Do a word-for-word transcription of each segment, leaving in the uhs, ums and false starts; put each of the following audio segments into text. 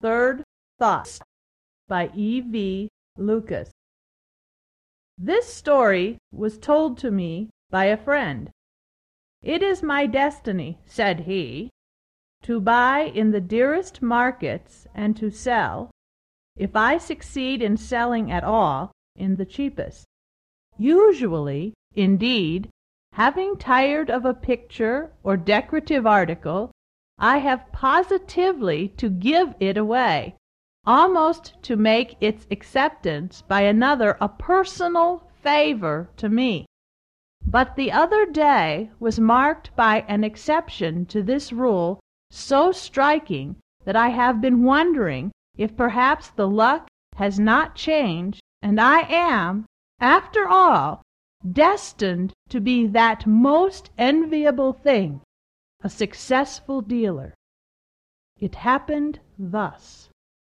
Third Thoughts by E V Lucas. This story was told to me by a friend. "It is my destiny," said he, "to buy in the dearest markets and to sell, if I succeed in selling at all, in the cheapest. Usually, indeed, having tired of a picture or decorative article, I have positively to give it away, almost to make its acceptance by another a personal favor to me. But the other day was marked by an exception to this rule so striking that I have been wondering if perhaps the luck has not changed, and I am, after all, destined to be that most enviable thing, a successful dealer. It happened thus.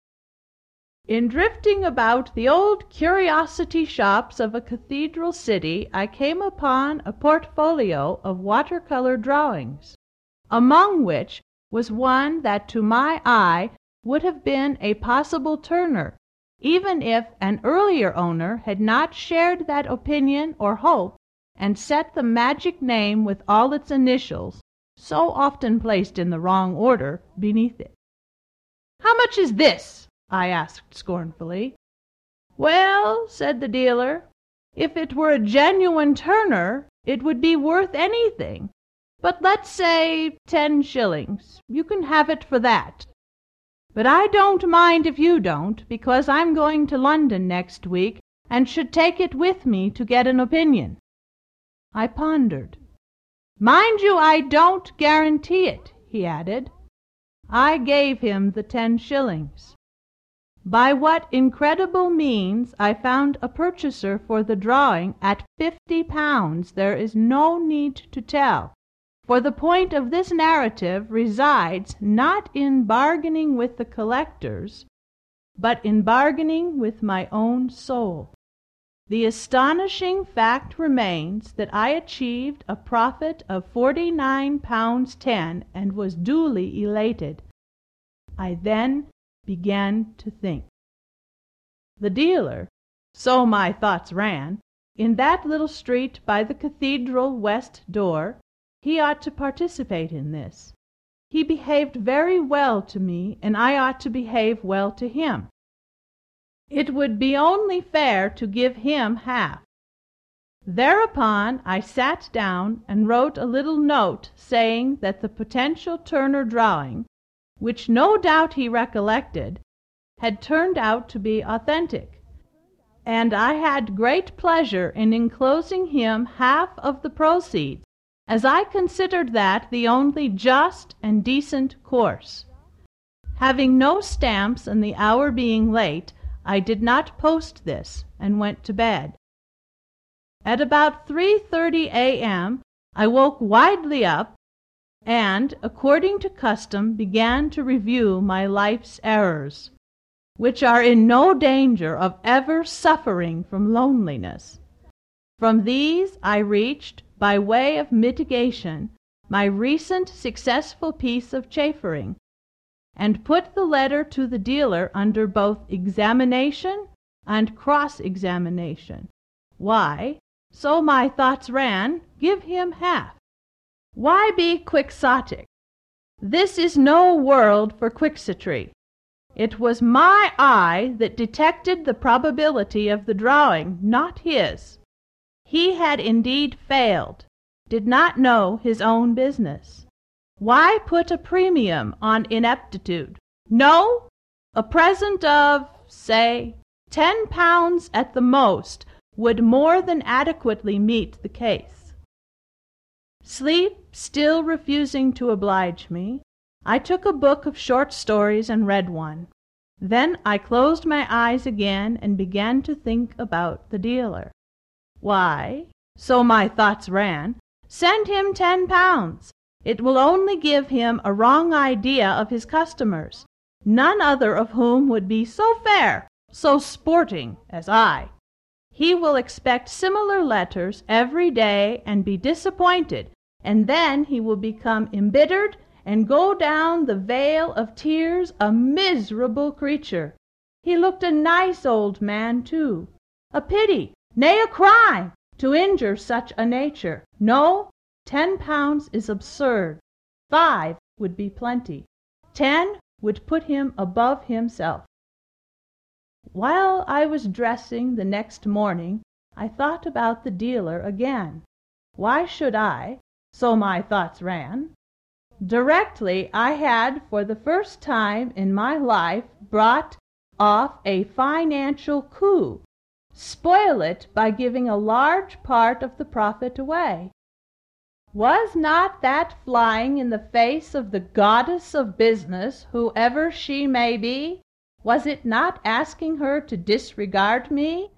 In drifting about the old curiosity shops of a cathedral city, I came upon a portfolio of watercolor drawings, among which was one that to my eye would have been a possible Turner, even if an earlier owner had not shared that opinion or hope and set the magic name with all its initials, so often placed in the wrong order, beneath it. "How much is this?" I asked scornfully. "Well," said the dealer, "if it were a genuine Turner, it would be worth anything. But let's say ten shillings. You can have it for that. But I don't mind if you don't, because I'm going to London next week and should take it with me to get an opinion." I pondered. "Mind you, I don't guarantee it," he added. I gave him the ten shillings. By what incredible means I found a purchaser for the drawing at fifty pounds there is no need to tell, for the point of this narrative resides not in bargaining with the collectors, but in bargaining with my own soul. The astonishing fact remains that I achieved a profit of forty-nine pounds ten and was duly elated. I then began to think. The dealer, so my thoughts ran, in that little street by the cathedral west door, he ought to participate in this. He behaved very well to me, and I ought to behave well to him. It would be only fair to give him half. Thereupon I sat down and wrote a little note saying that the potential Turner drawing, which no doubt he recollected, had turned out to be authentic, and I had great pleasure in enclosing him half of the proceeds, as I considered that the only just and decent course. Having no stamps and the hour being late, I did not post this, and went to bed. At about three thirty a m I woke widely up, and, according to custom, began to review my life's errors, which are in no danger of ever suffering from loneliness. From these I reached, by way of mitigation, my recent successful piece of chaffering, and put the letter to the dealer under both examination and cross-examination. Why, so my thoughts ran, give him half? Why be quixotic? This is no world for quixotry. It was my eye that detected the probability of the drawing, not his. He had indeed failed, did not know his own business. Why put a premium on ineptitude? No, a present of, say, ten pounds at the most would more than adequately meet the case. Sleep still refusing to oblige me, I took a book of short stories and read one. Then I closed my eyes again and began to think about the dealer. Why, so my thoughts ran, send him ten pounds. It will only give him a wrong idea of his customers, none other of whom would be so fair, so sporting as I. He will expect similar letters every day and be disappointed, and then he will become embittered and go down the vale of tears a miserable creature. He looked a nice old man, too. A pity, nay, a crime, to injure such a nature. No, ten pounds is absurd. Five would be plenty. Ten would put him above himself. While I was dressing the next morning, I thought about the dealer again. Why should I? So my thoughts ran. Directly I had for the first time in my life brought off a financial coup, spoil it by giving a large part of the profit away. Was not that flying in the face of the goddess of business, whoever she may be? Was it not asking her to disregard me?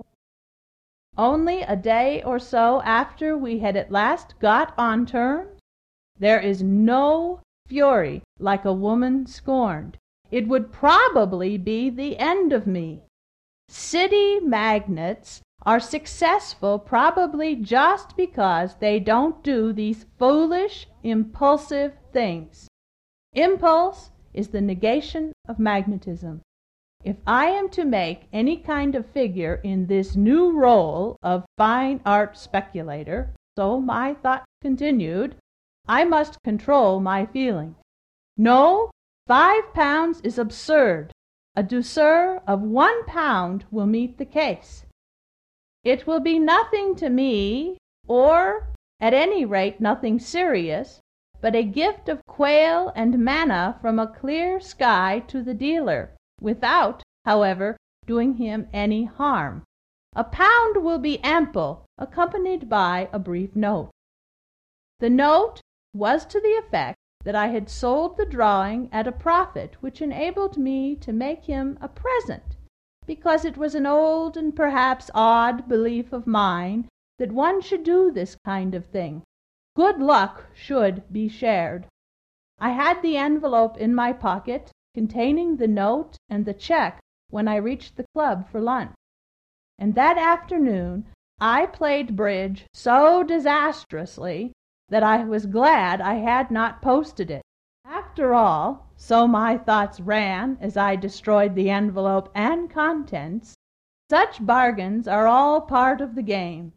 Only a day or so after we had at last got on terms? There is no fury like a woman scorned. It would probably be the end of me. City magnates are successful probably just because they don't do these foolish, impulsive things. Impulse is the negation of magnetism. If I am to make any kind of figure in this new role of fine art speculator, so my thought continued, I must control my feelings. No, five pounds is absurd. A douceur of one pound will meet the case. It will be nothing to me, or at any rate nothing serious, but a gift of quail and manna from a clear sky to the dealer, without, however, doing him any harm. A pound will be ample, accompanied by a brief note. The note was to the effect that I had sold the drawing at a profit which enabled me to make him a present, because it was an old and perhaps odd belief of mine that one should do this kind of thing. Good luck should be shared. I had the envelope in my pocket containing the note and the check when I reached the club for lunch. And that afternoon I played bridge so disastrously that I was glad I had not posted it. After all, so my thoughts ran as I destroyed the envelope and contents, such bargains are all part of the game.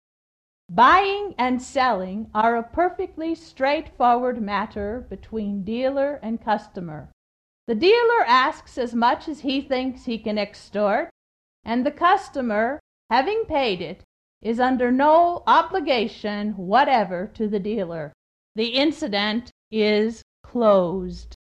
Buying and selling are a perfectly straightforward matter between dealer and customer. The dealer asks as much as he thinks he can extort, and the customer, having paid it, is under no obligation whatever to the dealer. The incident is closed.